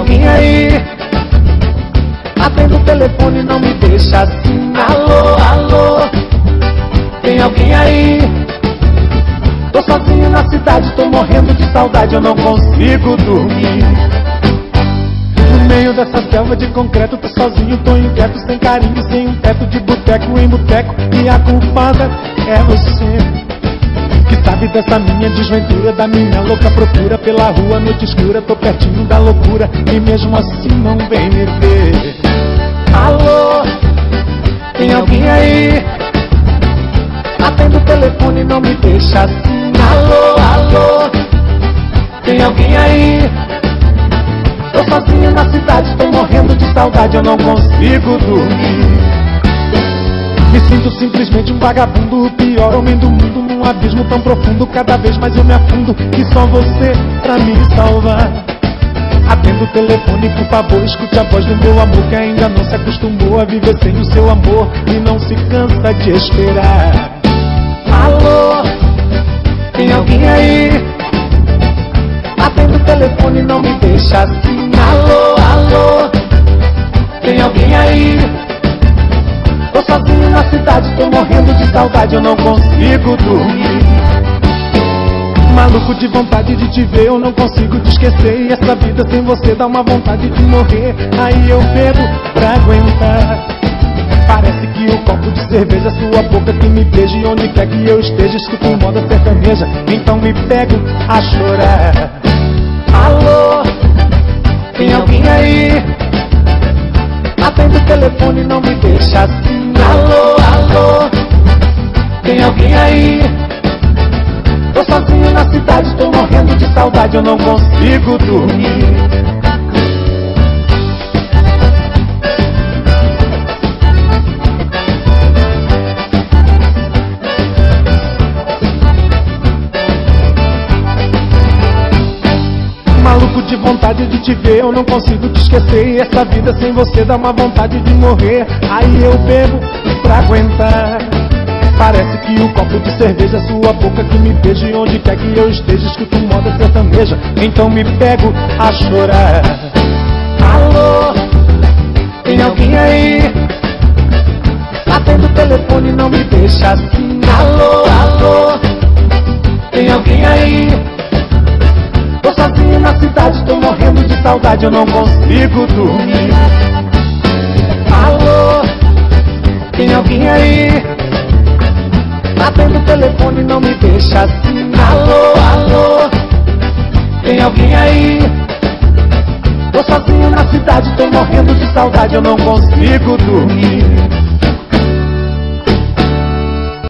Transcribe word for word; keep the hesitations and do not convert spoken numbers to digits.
alguém aí? Atenda o telefone, não me deixa assim. Alô, alô, tem alguém aí? Tô sozinho na cidade, tô morrendo de saudade, eu não consigo dormir. No meio dessa selva de concreto, tô sozinho, tô inquieto, sem carinho, sem um teto, de boteco em boteco. E a culpada é você, que sabe dessa minha desventura, da minha louca procura pela rua, noite escura. Tô pertinho da loucura e mesmo assim não vem me ver. Alô, tem alguém aí? Atenda o telefone, não me deixa assim. Alô, alô, tem alguém aí? Tô sozinho na cidade, tô morrendo de saudade, eu não consigo dormir. Me sinto simplesmente um vagabundo, o pior homem do mundo, num abismo tão profundo. Cada vez mais eu me afundo, e só você pra me salvar. Atenda o telefone, por favor, escute a voz do meu amor, que ainda não se acostumou a viver sem o seu amor e não se cansa de esperar. Alô, tem alguém aí? Atenda o telefone, não me deixa assim. Alô, alô, tem alguém aí? Tô sozinho na cidade, tô morrendo de saudade, eu não consigo dormir. Maluco de vontade de te ver, eu não consigo te esquecer. E essa vida sem você dá uma vontade de morrer. Aí eu bebo pra aguentar. Parece que o copo de cerveja, sua boca que me beija. E onde quer que eu esteja, escuto um moda sertaneja. Então me pego a chorar. Alô, tem alguém aí? Atenda o telefone, não me deixa assim. Alô, alô, tem alguém aí? Tô sozinho na cidade, tô morrendo de saudade, eu não consigo dormir. Maluco de vontade de te ver, eu não consigo te esquecer. E essa vida sem você dá uma vontade de morrer. Aí eu bebo pra aguentar. Parece que o copo de cerveja, sua boca que me beija. E onde quer que eu esteja, escuto um moda sertaneja. Então me pego a chorar. Alô, tem alguém aí? Atenda o telefone, não me deixa assim. Alô, alô, tem alguém aí? Tô sozinho na cidade, tô morrendo de saudade, eu não consigo dormir. Alô, tem alguém aí? Atenda o telefone, não me deixa assim. Alô, alô, tem alguém aí? Tô sozinho na cidade, tô morrendo de saudade, eu não consigo dormir.